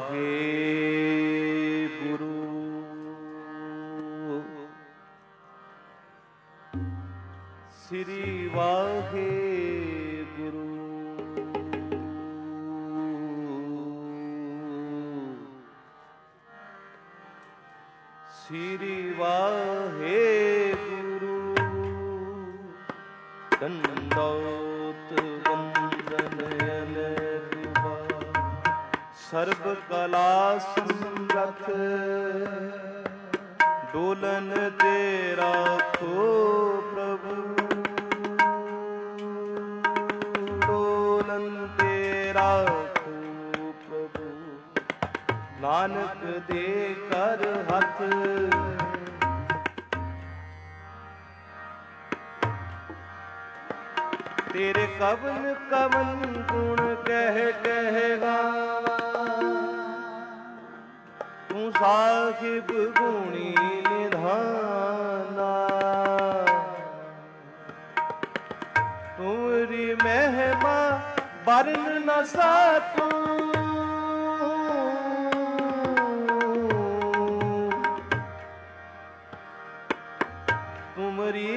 ਵਾਹਿਗੁਰੂ। ਸ੍ਰੀ ਵਾਹਿਗੁਰੂ। ਸ੍ਰੀ ਵਾਹਿਗੁਰੂ। ਦੰਡੋਤ ਵੰਦਨ ਅਨੇਕ ਸਰਬ ਕਲਾ ਸਮਰਥ ਡੋਲਨ ਤੇ ਰਾਖੋ ਪ੍ਰਭੂ। ਡੋਲਨ ਤੇ ਰਾਖੋ ਪ੍ਰਭੂ। ਨਾਨਕ ਦੇ ਕਰ ਹੱਥ ਤੇਰੇ ਕਵਨ ਕਵਨ ਗੁਣ ਕਹਿ ਕਹਿ ਗਾਵਾਂ। ਤੂੰ ਸਾਹਿਬ ਗੁਣੀ ਨਿਧਾਨਾ। ਤੁਮਰੀ ਮਹਿਮਾ ਵਰਨ ਨ ਸਾਕੂ। ਤੁਮਰੀ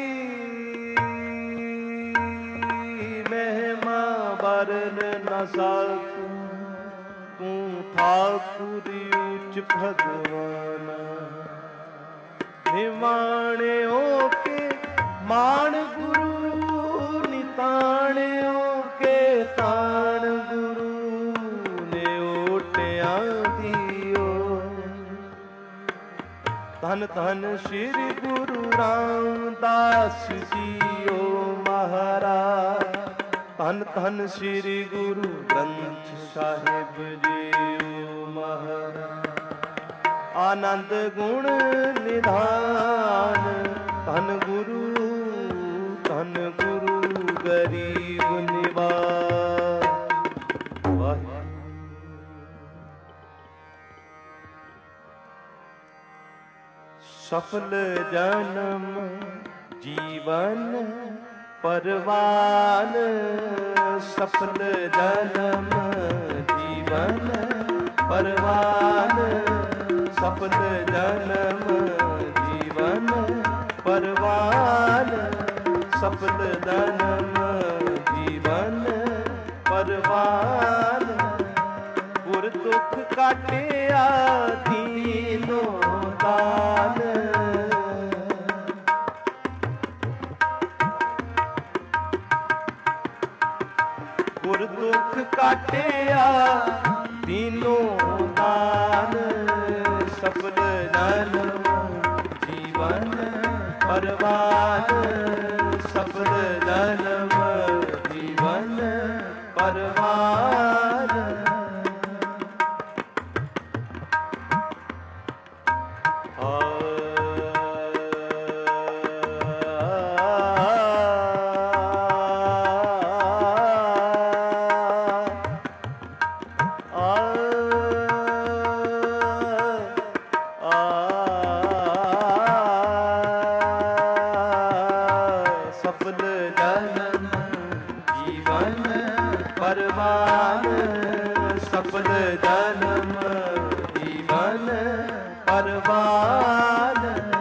ਮਹਿਮਾ ਵਰਨ ਨ ਸਾਕੂ। ਤੂੰ ਠਾਕੁਰ ਉੱਚ ਭਗਵਾਨ। ਨਿਮਾਣਿਓ ਕੇ ਮਾਣ ਗੁਰੂ। ਨਿਤਾਣਿਓ ਕੇ ਤਾਣ ਗੁਰੂ। ਨੇ ਓਟਿਆਂ ਦੀਓ। ਧੰਨ ਧੰਨ ਸ੍ਰੀ ਗੁਰੂ ਰਾਮਦਾਸ ਜੀਓ ਮਹਾਰਾਜ। ਧੰਨ ਧੰਨ ਸ੍ਰੀ ਗੁਰੂ ਗ੍ਰੰਥ ਸਾਹਿਬ ਜੀਓ ਮਹਾਰਾਜ। ਆਨੰਦ ਗੁਣ ਨਿਧਾਨ। ਧੰਨ ਗੁਰੂ ਗਰੀਬ ਨਿਵਾਜ। ਸਫਲ ਜਨਮ ਜੀਵਨ ਪਰਵਾਨ। ਸਫਲ ਜਨਮ ਜੀਵਨ ਪਰਵਾਨ। ਸਫਲ ਜਨਮ ਜੀਵਨ ਪਰਵਾਨ। ਸਫਲ ਜਨਮ ਜੀਵਨ ਪਰਵਾਨ। ਗੁਰ ਦੁਖ ਕਾਟਿਆ ਦੀਨੋ ਦਾਨ। ਗੁਰ ਦੁਖ ਕਾਟਿਆ ਦੀਨੋ ਦਾਨ। ਸਫਲ ਜਨਮ ਜੀਵਨ ਪਰਵਾਨ। ਸਫਲ ਜਨਮ ਜੀਵਨ ਪਰਵਾਨ। ਸਫਲ ਜਨਮ ਜੀਵਨ ਪਰਵਾਨ।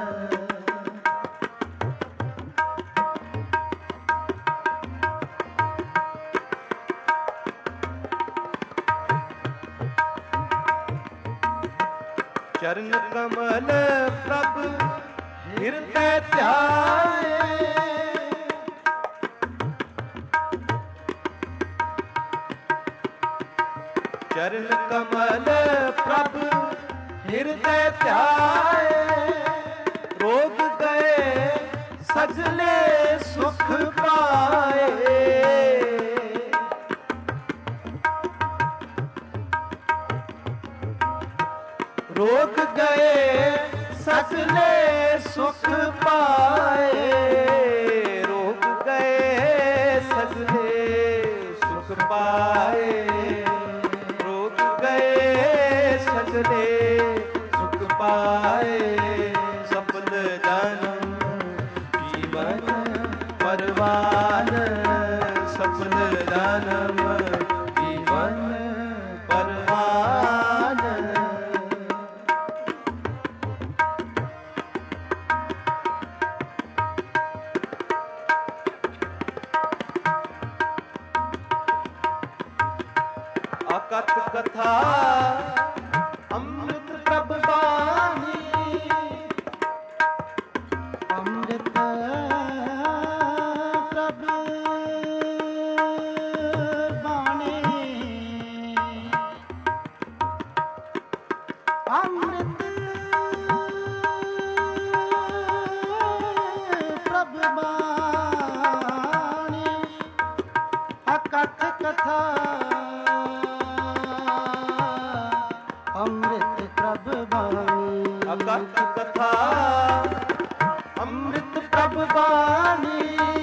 ਚਰਨ ਕਮਲ ਪ੍ਰਭ ਹਿਰਦੈ ਧਿਆਏ। ਚਰਨ ਕਮਲ ਪ੍ਰਭ ਹਿਰਦੈ ਧਿਆਏ। ਰੋਗ ਗਏ ਸਜਲੇ ਸੁਖ ਪਾਏ। ਰੋਗ ਗਏ ਸਜਲੇ ਸੁਖ ਪਾਏ। ਰੋਗ ਗਏ ਸਜਲੇ ਸੁਖ ਪਾਏ। ਸਜਲੇ ਸੁਖ ਪਾਏ। ਸਫਲ ਜਨਮ ਜੀਵਨ ਪਰਵਾਨ। ਸਫਲ ਜਨਮ ਜੀਵਨ ਪਰਵਾਨ। ਕਥਾ ਅੰਮ੍ਰਿਤ ਪ੍ਰਭ ਬਾਣੀ ਅੰਮ੍ਰਿਤ ਪ੍ਰਭ ਬਾਣੀ ਅੰਮ੍ਰਿਤ ਪ੍ਰਭ ਬਾਣੀ ਅਕਥ ਕਥਾ ਅੰਮ੍ਰਿਤ ਪ੍ਰਭ ਬਾਣੀ ਅਕਥ ਕਥਾ ਅੰਮ੍ਰਿਤ ਪ੍ਰਭ ਬਾਣੀ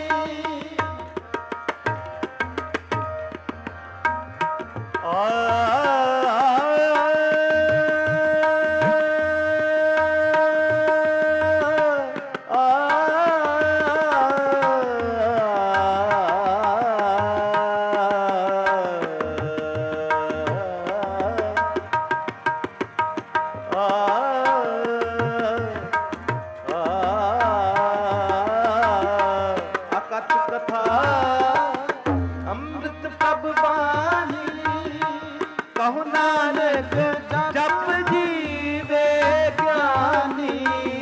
ਕਹੁ ਨਾਨਕ ਜਪ ਜੀਵੇ ਗਿਆਨੀ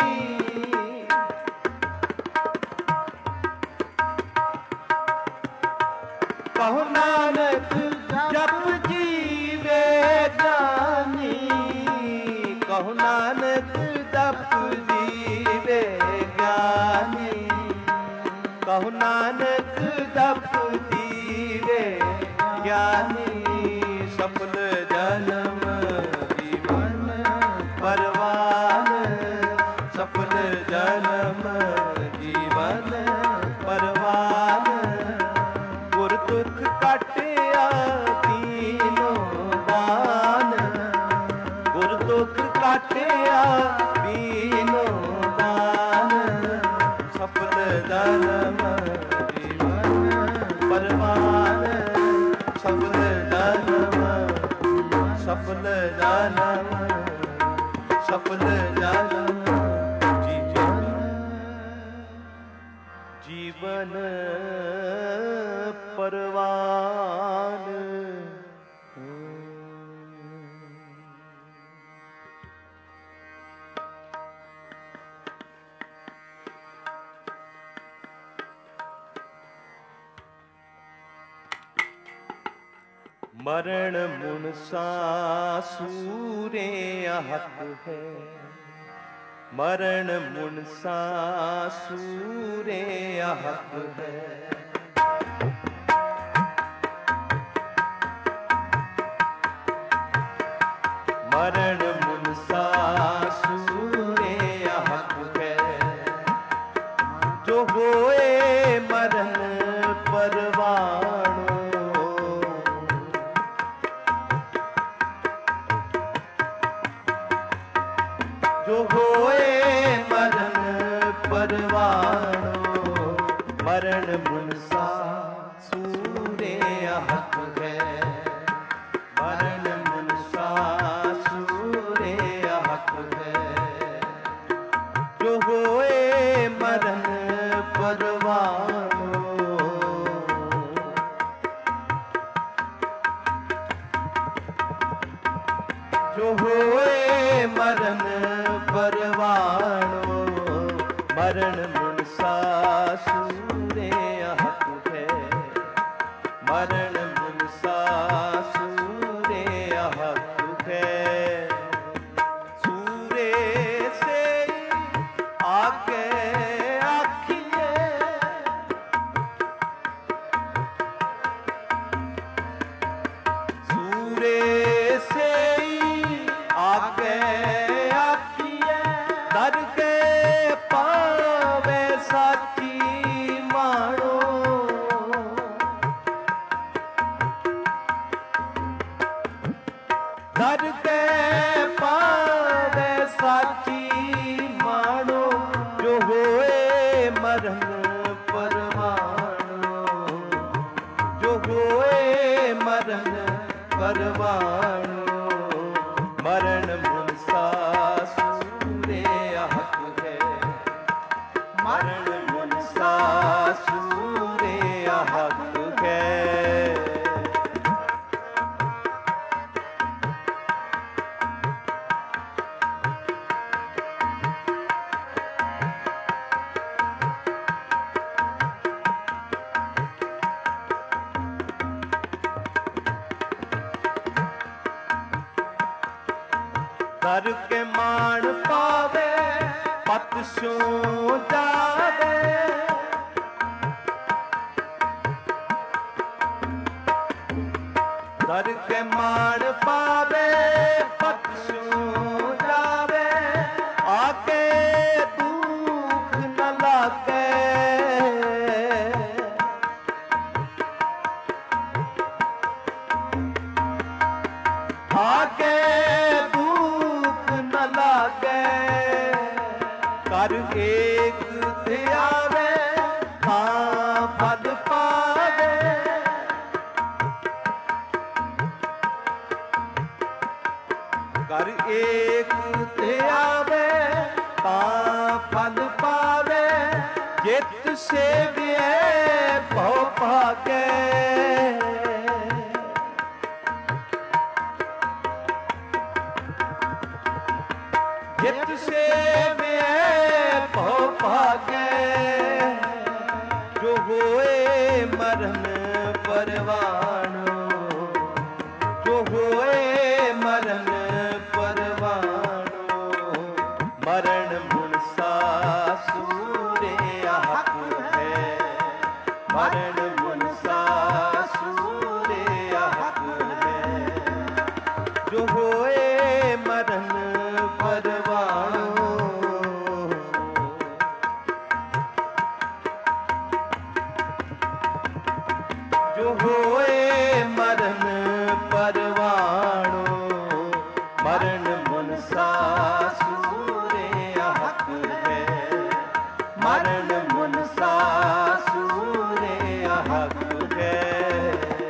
ਕਹੁ ਨਾਨਕ ਜਪ ਜੀਵੇ ਗਿਆਨੀ ਕਹੁ ਨਾਨਕ ਜਪ ਜੀਵੇ ਗਿਆਨੀ ਕਹੁ ਨਾਨਕ ਜਪ ਜੀਵੇ ਗਿਆਨੀ ਸਫਲ ਜਨਮ ਜੀਵਨ ਪਰਵਾਨ ਸਫਲ ਜਨਮ ਜੀਵਨ ਪਰਵਾਨ ਗੁਰ ਦੁਖ ਕਾਟਿਆ ਤੀਨੋ ਦਾਨ ਗੁਰ ਦੁਖ ਕਾਟਿਆ ਤੀਨੋ ਦਾਨ ਸਫਲ ਜਨਮ ਜੀਵਨ ਪਰਵਾਨ ਸਫਲ ਜਨਮ ਸਫਲ ਜਨਮ ਸਫਲ ਜਨਮ ਜੀਵਨ ਪਰਵਾਨ ਮਰਨ ਮੁਨਸਾ ਸੂਰੇ ਹੱਕ ਹੈ ਮਰਨ ਮੁਨਸਾ ਸੂਰੇ ਹੱਕ ਹੈ ਮਰਨ ਮੁਨਸਾ ਸੂਰੇ ਹੱਕ ਹੈ ਜੋ ਹੋਏ ਮਰਨ ਪਰਵਾਣੋ ਜੋ ਹੋਏ ਮਰਨ ਪਰਵਾਣੋ ਮਰਨ ਮੁਨਸਾ ਸੂਰੇ ਹੱਕ ਹੈ ਮਰਨ ਮੁਨਸਾ ਸੂਰੇ ਹੱਕ ਹੈ ਜੋ ਹੋਏ ਮਰਨ ਪਰਵਾਣੋ ਜੋ ਹੋਏ ਮਰਨ ਪਰਵਾਣੋ ਮਰਨ ਮੁਨਸਾ ਸੂਰੇ ਹੱਕ ਹੈ ਮਰਨ ਮੁਨਸਾ ਸੂਰੇ ਹੱਕ ਹੈ ਸੂਰੇ ਸੇ ਆਗੇ ਆਖੀਏ ਸੂਰੇ ਸੇ ਆਗੇ ਆਖੀਏ ਦਰ ਕੇ ਪਾਵੇ ਸਾਚੀ ਮਾਣੋ ਦਰ ਕੇ ਪਾਵੇ ਸਾਚੀ ਮਾਣੋ ਜੋ ਹੋਏ ਮਰਨ ਪਰਵਾਣੋ ਜੋ ਹੋਏ ਮਰਨ ਪਰਵਾਣੋ ਮਰਨ ਮੁਨਸਾ ਸੂਰੇ ਹੱਕ ਮਾਣ ਪਾਵੇ ਪਤ ਛੂ ਜਾਵੇ। ਦਰ ਕੇ ਮਾਣ ਪਾਵੇ ਪਤ ਛੂ ਜਾਵੇ। ਆਕੇ ਦੁੱਖ ਨ ਲਾਗੇ ਆਗੇ ਦੁੱਖ ਨ ਲਾਗੇ। ਕਰ ਏਕ ਧਿਆਵੇ ਤਾਂ ਫਲ ਪਾਵੇ। ਕਰ ਏਕ ਧਿਆਵੇ ਤਾਂ ਫਲ ਪਾਵੇ। ਜਿਤ ਸੇਵਿਐ ਭਉ ਭਾਗੈ। ਜਿਤ ਸੇਵਿਐ ਭਉ ਭਾਗੈ। ਜੋ ਹੋਏ ਮਰਨ ਪਰਵਾਣੋ। ਜੋ ਹੋਏ ਮਰਨ ਪਰਵਾਣੋ। ਮਰਨ ਮੁਨਸਾ ਸੂਰੇ ਹੱਕ ਹੈ। ਮਰਨ ਮੁਨਸਾ ਸੂਰੇ ਹੱਕ ਹੈ। ਜੋ ਹੋਏ ਮਰਨ ਪਰਵਾਣੋ। ਜੋ ਹੋਏ ਮਰਨ ਪਰਵਾਣੋ। ਮਰਨ ਮੁਨਸਾ ਸੂਰੇ ਹੱਕ ਹੈ। ਮਰਨ ਮੁਨਸਾ ਸੂਰੇ ਹੱਕ ਹੈ।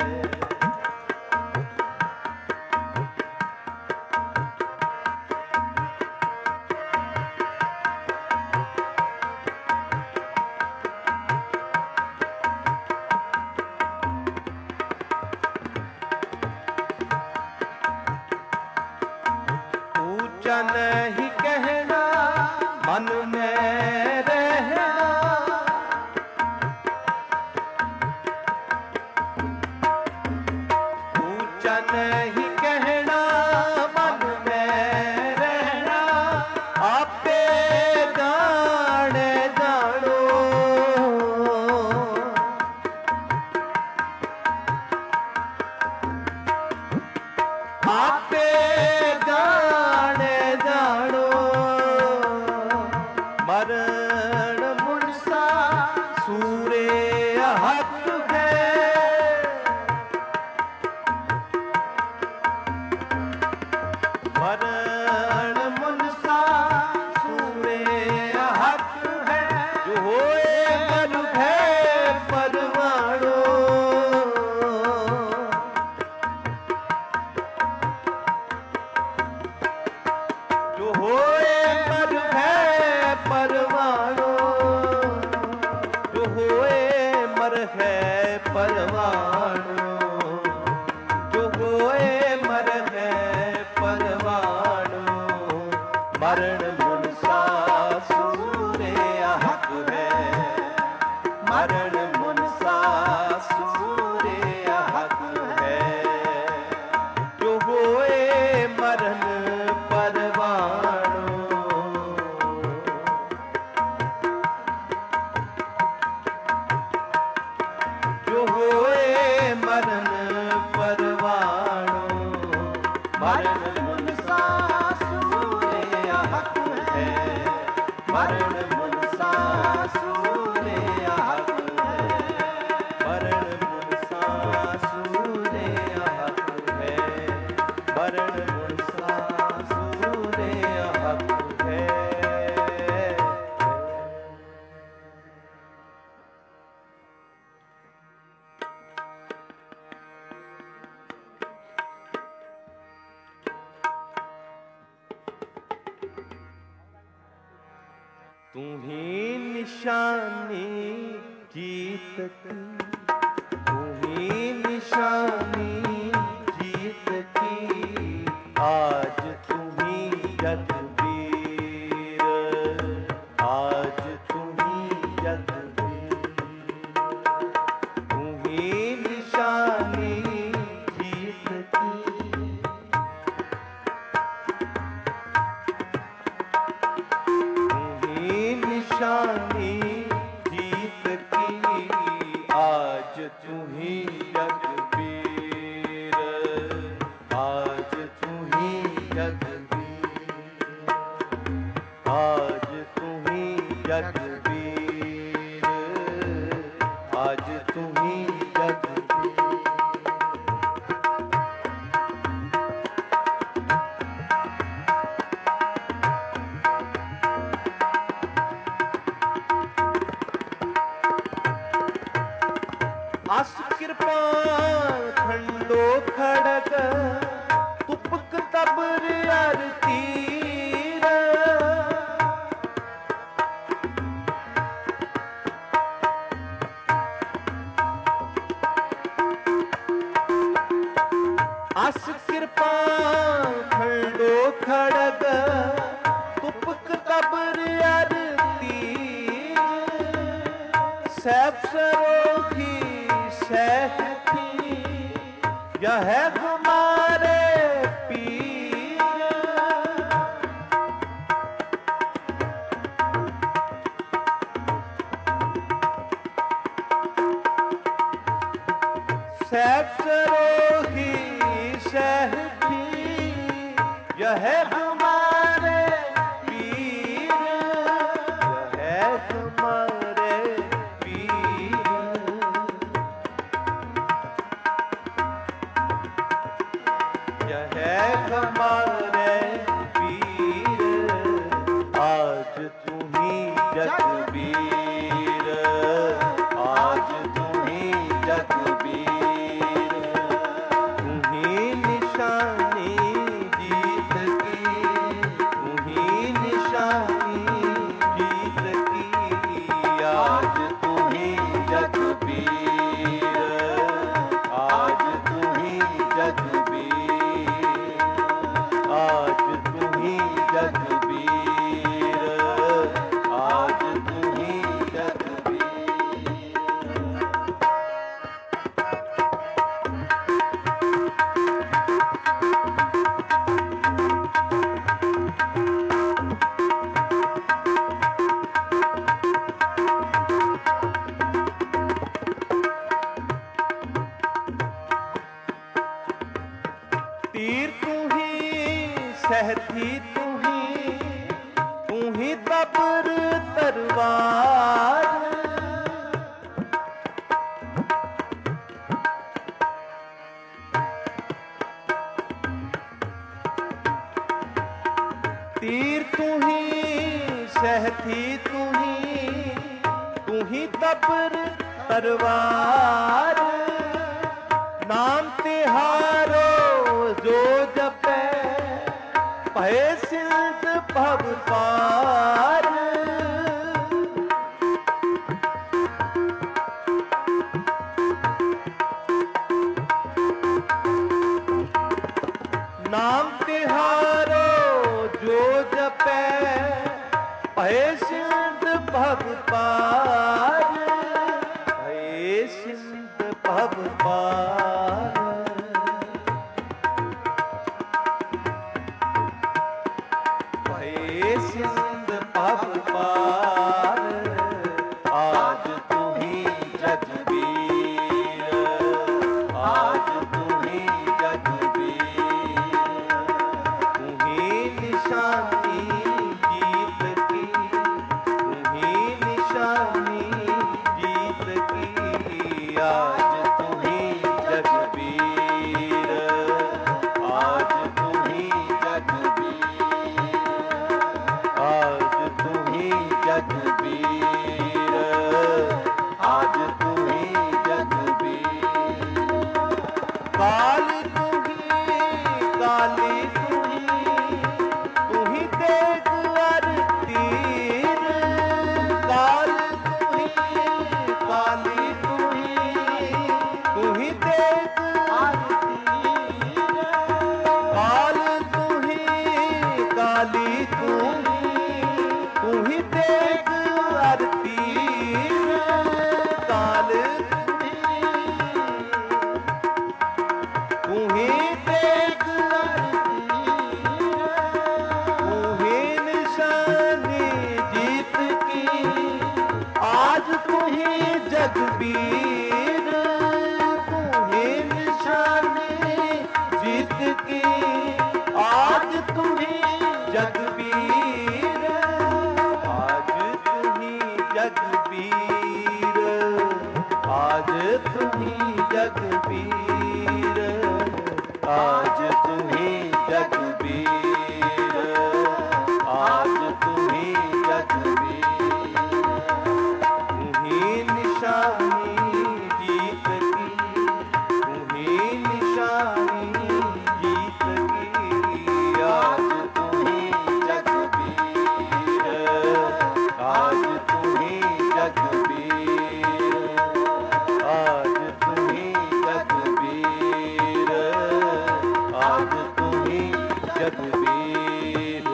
ऊंचा नहीं कहना मन में रहना। ऊंचा नहीं कहना मन में रहना। आपे जाने जानो। आपे जाने जानो। मरण मुनसा सूरे हक है। मरण मुनसा सूरे हक है। जो होए मनु है परवाणो। जो होए मर है परवाणो। जो होए मर है परवाणो। जो होए मर है परवाणो। मरण मुनसा सूरे हक है। मरण मुनसा सूरे हक है। जो होए मरण परवाणो। जो होए मरण परवाणो। मरण मुनसा सूरे हक है। मरण मुनसा सूरे हक है। मरण मुनसा सूरे हक है। मरण मुनसा सूरे हक है। तू ही निशानी जीत की। तू ही निशानी जीत की। आज तू ही जगबीर। आज तू ही जगबीर। तू ही निशानी जीत की। निशानी जीत की, आज तू ही जगबीर, आज तू ही जगबीर, आज तू ही जगबीर, आज तू ही जगबीर। अस कृपान खंडो खड़ग, तुपक तबर अर तीर, अस कृपान खंडो खड़ग, तुपक तबर अर तीर, सैफ सरोखी सहती यह हमारे पीर, सैफ सरोही सहती यह हमारे पीर, यह हमारे हमारे पीर, आज तू ही जगबीर, आज तू ही जगबीर, तू ही निशानी जीत की, तू ही निशानी जीत की, आज तू ही जगबीर, आज तू ही जगबीर, आज तू ही जगबीर, आज तू ही जगबीर। तीर तू ही सहती तू ही तबर तलवार, तीर तू ही सहती तू ही तबर तलवार, नाम तिहारो जो जपे भय सिंध भव पार, नाम तिहारो जो जपे भय सिंध भव पार, भय सिंध भव पार, भय सिंध भव पार, आज तू ही जगबीर, आज तू ही जगबीर, तू ही निशानी जीत की, तू ही निशानी जीत की, आज तू ही जगबीर, आज तू ही जगबीर, आज तू ही जगबीर, आज तू ही जगबीर। काल तू ही काली तू ही तेग अर तीर, काल तू ही काली तू ही तेग अर तीर, काल तू ही काली तू ही तेग अर तीर, काल तू ही तेग अर तीर, तू ही निशानी जीत की, ही जगबीर, तू ही निशानी जीत की, आज तू ही जगबीर, आज तू ही जगबीर, आज तू ही जगबीर, आज तू ही जगबीर, आज तू ही जगबीर, तू ही निशानी जीत की, तू ही निशानी जीत की, आज तू ही जगबीर, आज तू ही जगबीर, आज तू ही जगबीर, आज तू ही जगबीर।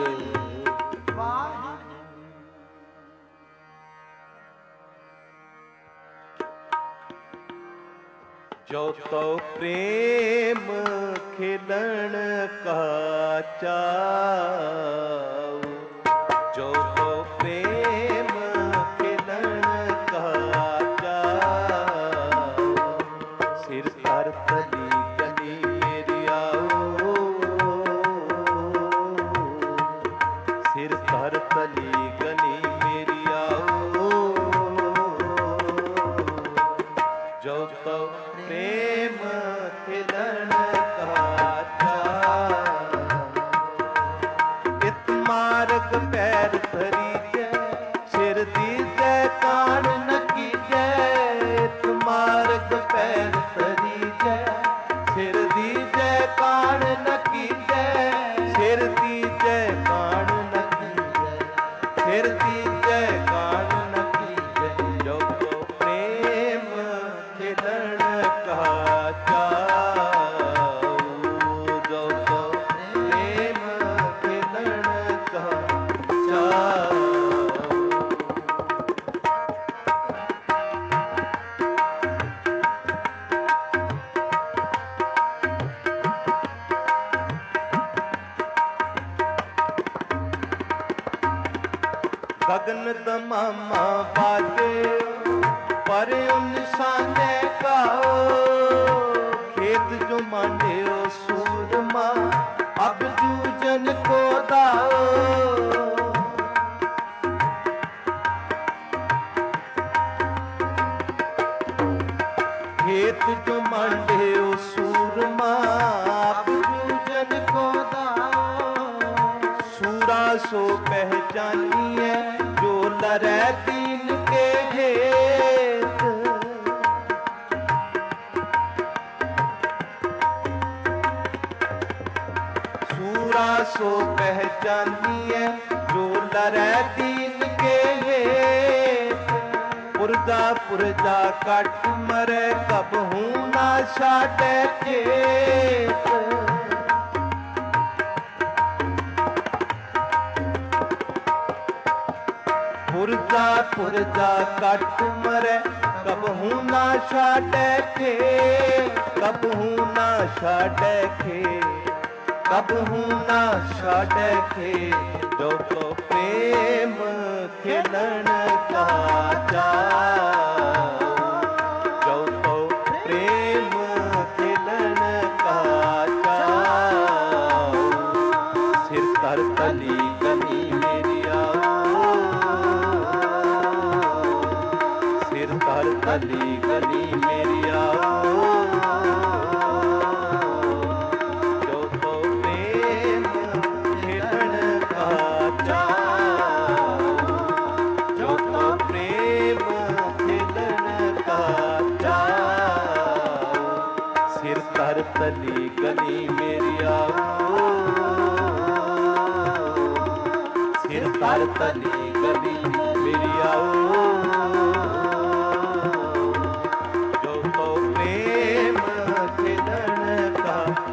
जो तो प्रेम खिलन का चाऊ, जो तो प्रेम खिलन का चाऊ, सिर पर तली गली मेरी आओ, सिर पर तली गली मेरी आओ, जो तो प्रेम खिलन का चाऊ, इत मार्ग पैर धरी जय, सिर दीजे कान न कीजे, इत मार्ग पैर धरी जय, सिर दीजे कान न कीजे, सिर दीजे कान न कीजे, सिर दीजे कान न कीजे, जो तो प्रेम खिलन का चाऊ, जो तो प्रेम खिलन का चाऊ। गगन दमामा बाजे पर निशाने गाओ, खेत जो मांडे ओ सूरमा अब जूझन को दाओ, खेत जो मांडे ओ सूरमा अब जूझन को दाओ, सूरा सो पहचानी है जो लरे दीन के हेत, सूरा सो पहचानी है जो लरे दीन के हेत, पुरजा पुरजा कट मरे कब हूं ना छाटे खेत, पुरजा पुरजा कट मरे कब हूं ना छाटे खेत, कब हूं ना छाटे खेत, कब हूं ना छाटे खेत, जो तो प्रेम खिलन का चाऊ, जो तो प्रेम खिलन का चाऊ, सिर तर तली गली मेरी आओ, सिर तर तली गली मेरी आओ, जो तो प्रेम खिलन का चाऊ, जो तो प्रेम खिलन का चाऊ, सिर तर तली गली मेरी आओ, सिर तर तली गली मेरी आओ, जो तो प्रेम खिलन का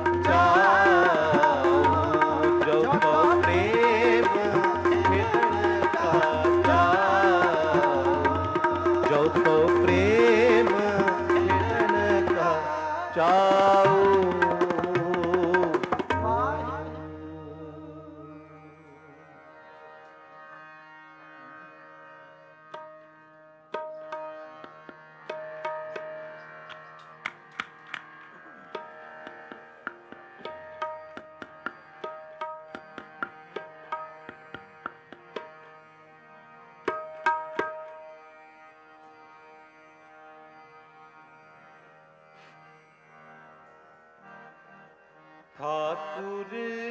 चाऊ, जो तो प्रेम खिलन का चाऊ, जो तो प्रेम खिलन का चाऊ। ठाकुर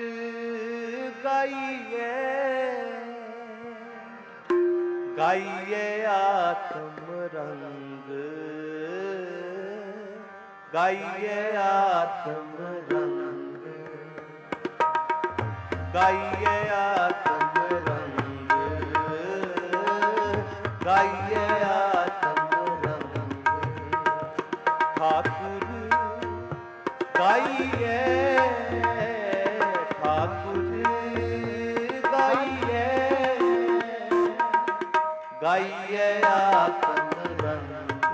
गाइए गाइए आत्म रंग, गाइए आत्म रंग, गाइए आत्म रंग, गाइए आत्म रंग। ठाकुर गाइए ठाकुर गाइए गाइए आत्म रंग,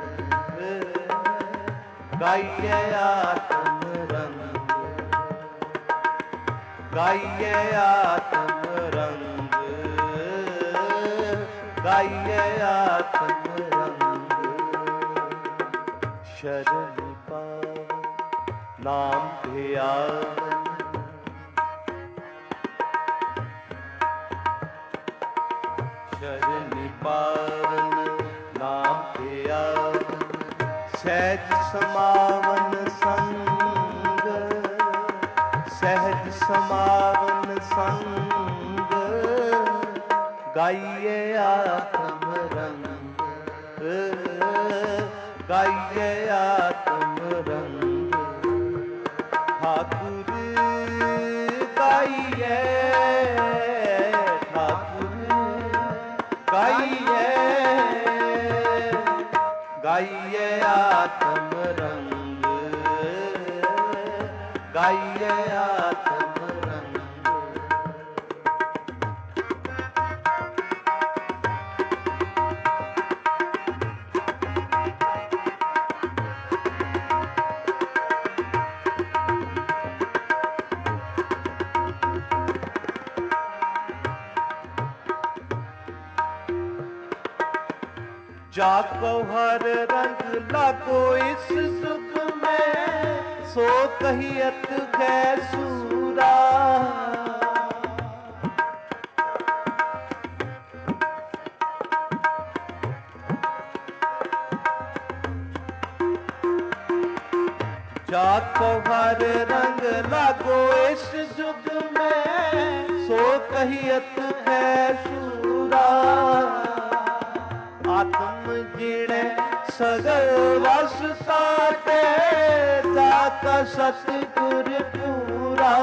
गाइए आत्म रंग, गाइए आत्म रंग, गाइए आत्म रंग। शरण पावन नाम ध्यान, शरण पावन नाम ध्यान। सहज समावन संग, सहज समावन संग, गाइए आत्म रंग, गाइए आत्म रंग। ठाकुर गाइए ठाकुर गाइए गाइए आत्म रंग, गाइए आत्म रंग। जाको हर रंग लागो इस सुख में, सो कहियत गै सूरा। जाको हर रंग लागो इस जुग में, सो कहियत गै सूरा। आत्म जिणे सगल वस साटे, जाका सतगुर पूरा।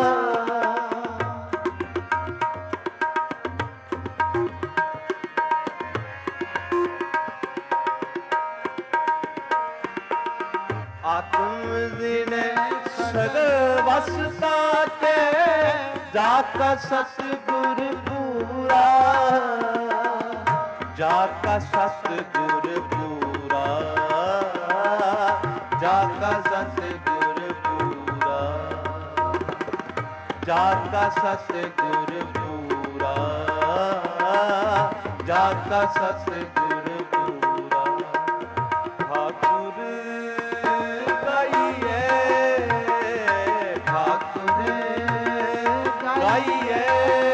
आत्म जिणे सगल वस साटे, जाका सतगुर पूरा। जाका सतगुर पूरा, जाका सतगुर पूरा, जाका सतगुर पूरा, जाका सतगुर पूरा। ठाकुर गाइए ठाकुर गाइए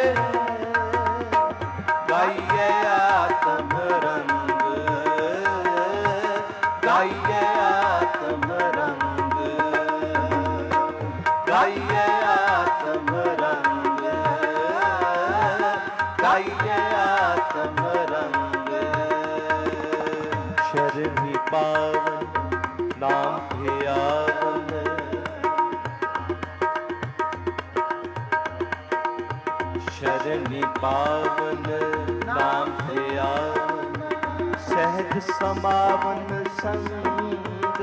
गाइए आत्म रंग, गाइए आत्म रंग, गाइए आत्म रंग, गाइए आत्म रंग। शरणि पावन नाम ध्यान, शरणि पावन नाम ध्यान। सहज समावन संग,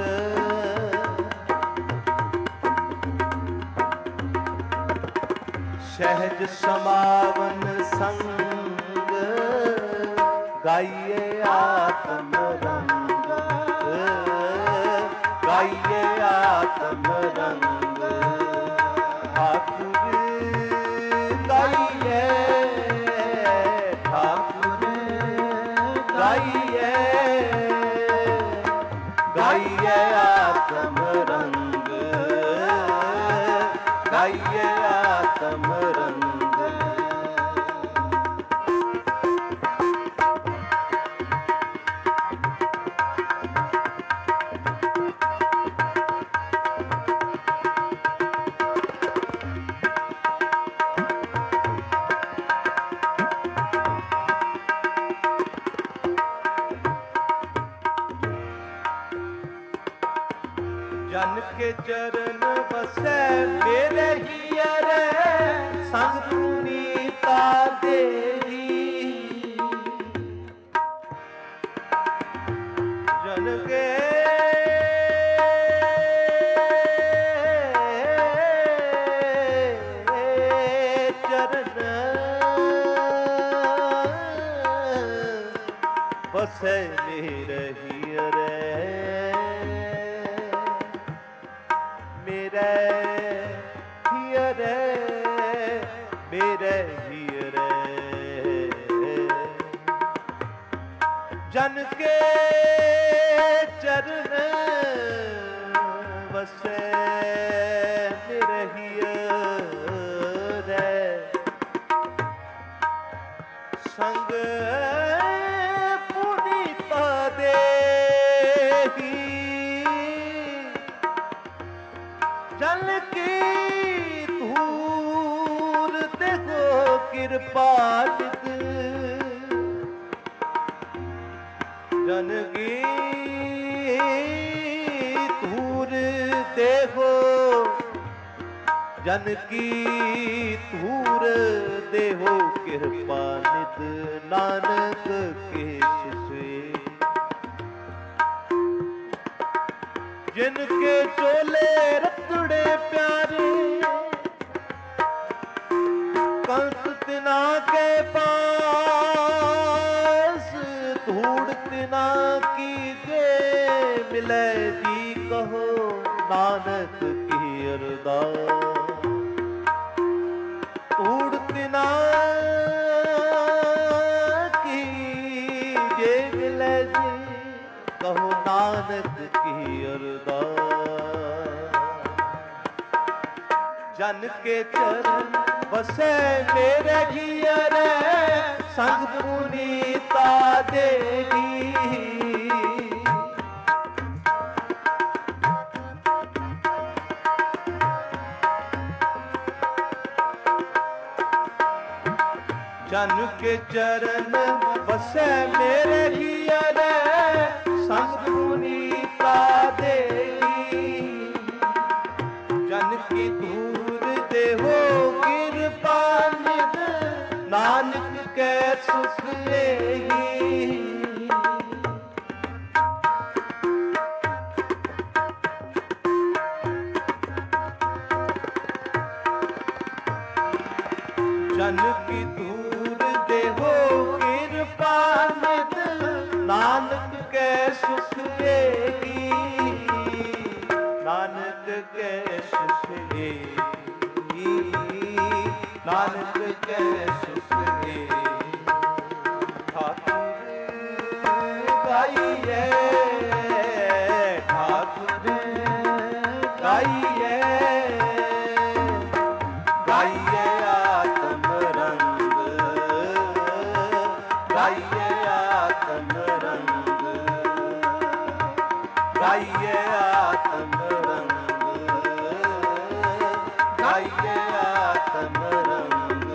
सहज समावन संग, गाइए आत्म रंग, गाइए आत्म रंग। ठाकुर गाइए ठाकुर गाइए गाइए आत्म रंग, गाइए आत्म रंग। ਜਨ ਕੇ ਚਰਨ ਵਸੈ ਮੇਰੇ ਹੀਰੇ ਸੰਗ ਪੁਨੀਤਾ ਦੇਹੀ ਜਨ ਕੇ ਵਸੈ ਮੇਰੇ ਹੀਰੇ ਮੇਰੇ ਹੀਰੇ ਮੇਰੇ ਹੀਰੇ ਜਨ ਕੇ ਚਰਨ ਵਸੈ ਮੇਰੇ ਹੀਰੇ ਸੰਗ ਜਨ ਕੀ ਧੂਰ ਦੇਖੋ ਕਿਰਪਾ ਨਿਤ ਜਨ ਕੀ ਧੂਰ ਦੇਖੋ ਜਨ ਕੀ ਧੂਰ ਦੇਹੋ ਕਿਰਪਾ ਨਿਤ ਨਾਨਕ ਕੇ ਸਿਸੇ ਜਿਨ ਕੇ ਚੋਲੇ ਰਤੜੇ ਪਿਆਰੇ ਕੰਸ ਤਿਨਾ ਕੇ ਪਾਸ ਧੂੜ ਤਿਨਾ ਕੀ ਜੇ ਮਿਲੇ ਜੀ ਕਹੋ ਨਾਨਕ ਕੀ ਅਰਦਾਸ ਧੂੜ ਤਿਨਾ ਕੀ ਜੇ ਮਿਲੇ ਜੀ ਕਹੋ ਨਾਨਕ ਕੀ ਅਰਦਾਸ ਜਨ ਕੇ ਚਰਨ ਵਸੈ ਮੇਰੇ ਹੀਰੇ ਸੰਗ ਪੁਨੀਤਾ ਦੇਹੀ ਜਨ ਕੇ ਚਰਨ ਵਸੈ ਮੇਰੇ ਹੀਰੇ ਸੰਗ ਪੁਨੀਤਾ ਦੇਹੀ ਜਨ ਕੀ ਧੂਰ ਦੇਹੋ ਕਿਰਪਾ ਨਿਧ ਨਾਨਕ ਕੈ ਸੁਖ ਲੇਹੀ ਜਨ ਕੀ ਧੂਰ ਦੇਹੋ ਕਿਰਪਾ ਨਿਧ ਨਾਨਕ ਕੈ ਸੁਖ ਲੇਹੀ ਨਾਨਕ ਕੈ ਸੁਖ ਲੇਹੀ ਨਾਨਕ ਕੈ ਸੁਖ ਲੇਹੀ ਠਾਕੁਰ ਗਾਈਐ ਠਾਕੁਰ ਗਾਈਐ ਗਾਈਐ ਆਤਮ ਰੰਗ ਗਾਈਐ ਆਤਮ ਰੰਗ ਗਾਈਐ ਆਤਮ ਰੰਗ ਗਾਈਐ ਆਤਮ ਰੰਗ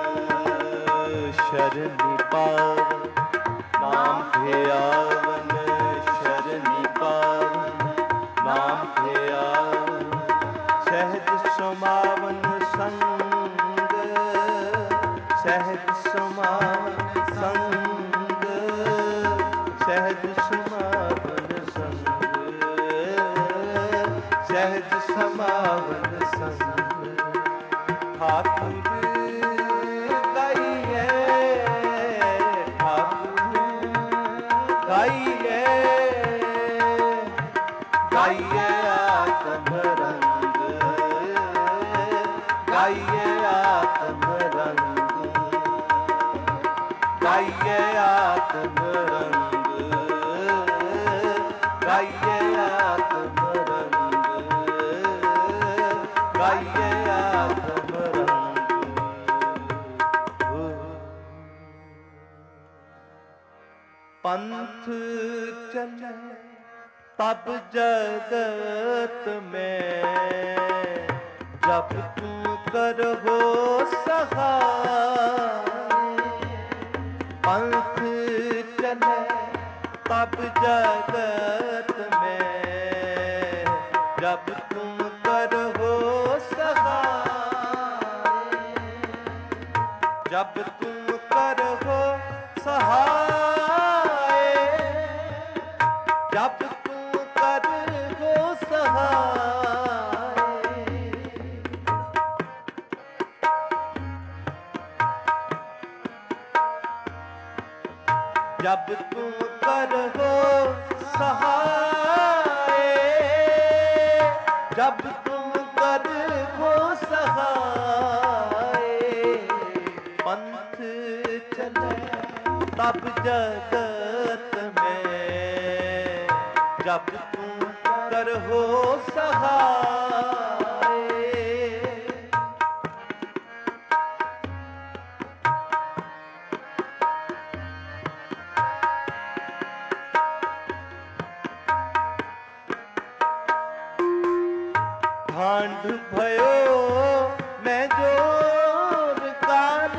ਸ਼ਰਨੀ ਪਾਵਨ ਨਾਮ ਤੇ ਆਵਨ ਸ਼ਰਨੀ ਪਾਵਨ ਨਾਮ ਤੇ ਆਵਨ ਸਹਿਜ ਸਮਾਵਨ ਸੰਗ ਸਹਿਜ ਸਮਾਵਨ ਸੰਗ ਸਹਿਜ ਸਮਾਵਨ ਸੰਗ ਸਹਿਜ ਸਮਾਵਨ ਸੰਗ ਠਾਕੁਰ ਗਾਈਐ ਠਾਕੁਰ ਗਾਈਐ ਗਾਈਐ ਆਤਮ ਰੰਗ ਗਾਈਐ ਆਤਮ ਰੰਗ ਗਾਈਐ ਆਤਮ ਰੰਗ ਗਾਈਐ ਆਤਮ ਰੰਗ ਗਾਈਐ ਆਤਮ ਰੰਗ ਪੰਥ ਚਲੇ तब जगत में जब तुम करहो सहाय पंथ चले तब जगत में जब जब तुम करहो सहाय, जब तुम करहो सहाय, जब तुम करहो सहाय, जब तुम करहो सहाय, पंथ चले तब जगत में, जब तुम करहो सहाय। भांड भयो मैं जोर कार,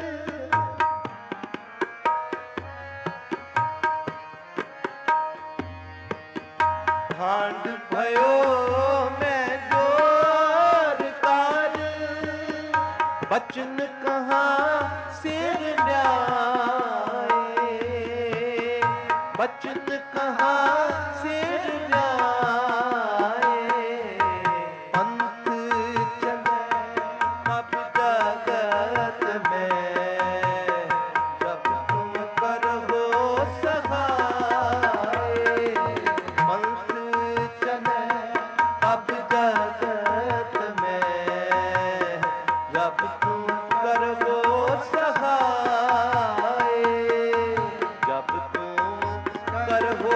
भांड भयो मैं जोर कार, बचन कहाँ सिर न्याय, बचन कहाँ सिर न्याय, पंथ चले तब जगत में, जब तुम करहो सहाय, पंथ चले तब जगत में, जब तुम करहो सहाय, जब तुम करहो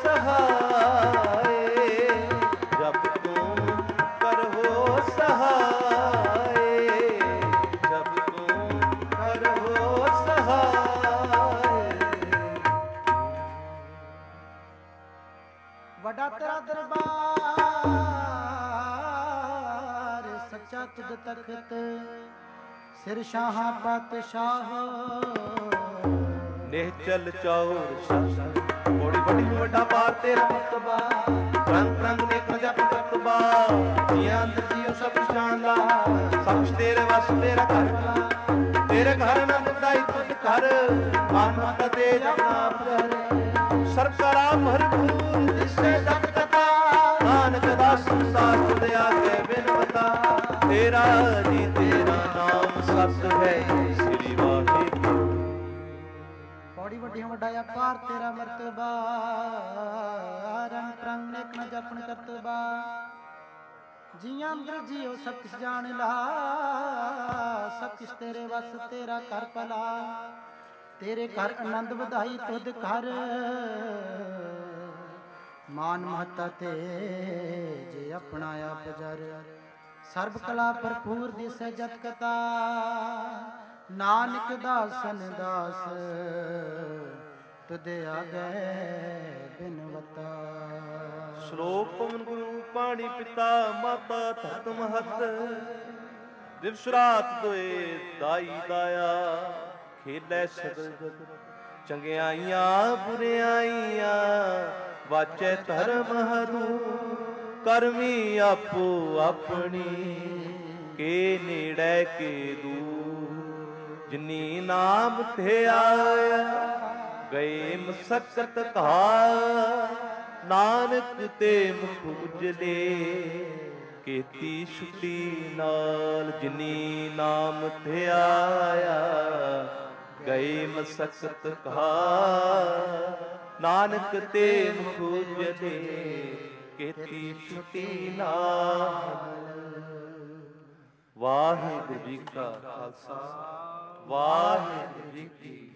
सहाय, जब तुम करहो सहाय, जब तुम करहो सहाय। वडा तेरा दरबार सच्चा तुझ तखत, सिर शाह पातशाह, निहचल चौर बड़ी बड़ी वड्डा पार तेरा मतबा, रंग रंग नेक जप ततबा, जिया अंदर जियो सब जाणदा, सब तेरे वस तेरा घर, तेरे घर नंद दाई तुझ घर, मान माता तेज अपना घर, सरकारा भरपूर जिससे तक कथा, नानक दास संसार तुझ आगे बिनवता, तेरा जी तेरा नाम सत है श्री वाहिगुरू। बड़ी वड्डी वड्डाया पार तेरा मर्तबा, रंग रंग नेक न जपन करतबा, जियां अंदर जियो सब किस जान ला, सब किस तेरे वस तेरा कर भला, तेरे घर आनंद ਵਧਾਈ तुद घर, मान महता ते जे अपना आप जर, सर्ब कला भरपूर दिसै जत कता, नानक दासन दास तुदे आगे बिनवता। ਸ਼ਲੋਕ ਪਵਨ ਗੁਰੂ ਪਾਣੀ ਪਿਤਾ ਮਾਤਾ ਧਰਤ ਮਹਤ, ਦਿਵਸ ਰਾਤ ਦੋਏ ਦਾਈ ਦਾਇਆ, ਖੇਲੇ ਸਗਲ ਜਗਤ ਚੰਗਿਆਈਆਂ ਬੁਰਿਆਈਆਂ, ਵਾਚੈ ਧਰਮ ਹਰੂ ਕਰਮੀ ਆਪੋ ਆਪਣੀ, ਕੇ ਨੇੜੇ ਕੇ ਦੂਰ, ਜਿਨੀ ਨਾਮ ਤੇ ਆਇਆ ਗਏ ਮਸਕਤ ਕਹਾ, ਨਾਨਕ ਤੇ ਮੁਖ ਉਜਲੇ, ਕੀਤੀ ਛੁੱਟੀ ਨਾਲ, ਜਿਨੀ ਨਾਮ ਤੇ ਆਇਆ ਗਏ ਮਸਕਤ ਕਹਾ, ਨਾਨਕ ਤੇ ਮੁਖ ਉਜਲੇ, ਕੀਤੀ ਛੁੱਟੀ ਨਾਲ। ਵਾਹਿਗੁਰੂ ਜੀ ਕਾ ਖਾਲਸਾ, ਵਾਹਿਗੁਰੂ ਜੀ ਕੀ